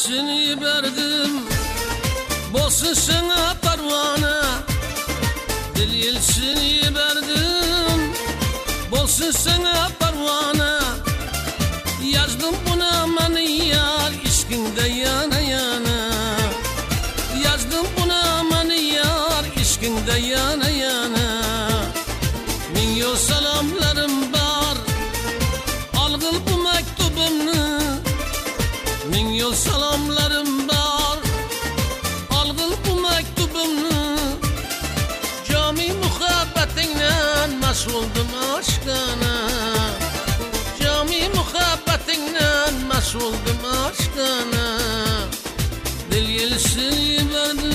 yelsini verdim, bolsun sana parvana. Dil yelsini verdim, bolsun sana parvana. Yazdım buna mani yar, işkinde yana yana. Yazdım buna mani yar, işkinde yana yana. Min yol salamlarım var, algıl bu mektubumnu. Min yol salamlarım var, algıl bu mektubumnu. Cami muhabbetinle mesuldum aşkına. Cami muhabbetinle mesuldum aşkına. Dil yelsini verdim.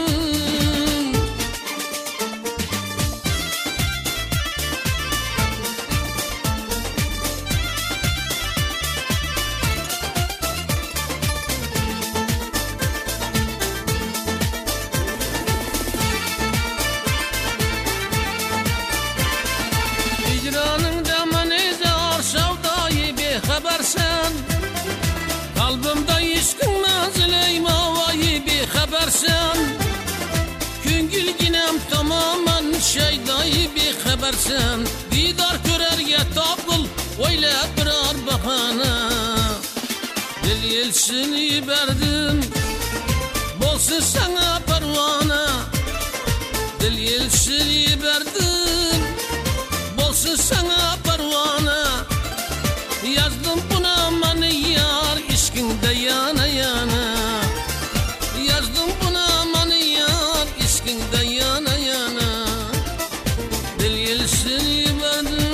Hicranında manizar sevdayı bir habersen. Kalbimde işkin menzile mavayı bir habersen. Küngülginem tamamen şeydayı bir habersen. Didar körerge tabıl öyle birer bahana. Dil yelsini verdim, bolsun sana parvana. Dil yelsini verdim, bolsun sana parvana. Yazdım buna mani yar, işkinde yana yana. Yazdım buna mani yar, işkinde yana yana. Dil yelsini verdim.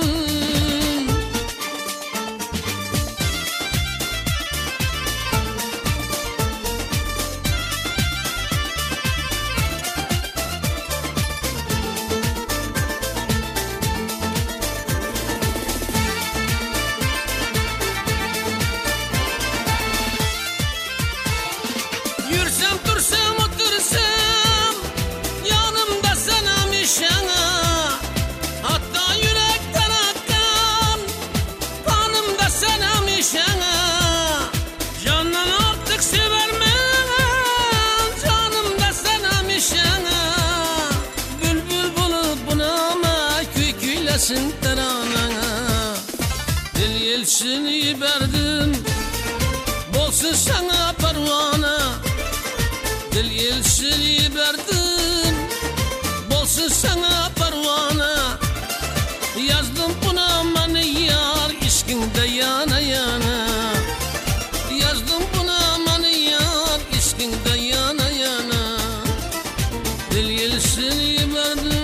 Yürsem dursam otursam, yanımda sana mişana. Hatta yürekten akkan, kanımda sana mişana. Candan artık severmem, canımda sana mişana. Bülbül bulup bunama, küykülesin teranana. Dil yelsini verdim, bolsun sana parvana. Dil yelsini verdim, bolsun sana parvana. Yazdım buna mani yar, işkinde yana yana. Yazdım buna mani yar, işkinde yana yana. Dil yelsini verdim.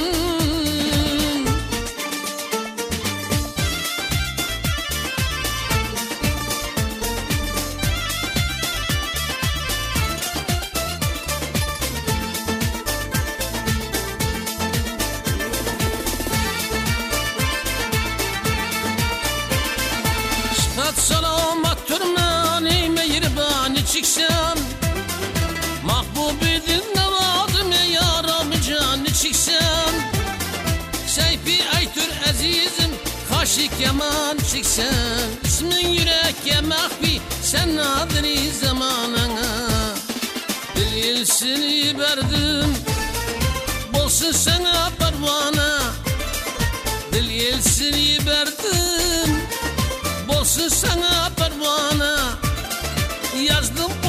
Sıhhat salamat türmani mehribani çıksan. Mahbubi dil nevazım yaram canı çıksan. Seyfi aytür azizim kaşı keman çıksan. İsmin yürekke mahfi sen nadiri zamanına. Dil yelsini verdim, bolsun sana parvana. Dil yelsini verdim, bolsun sana parvana. Yazdım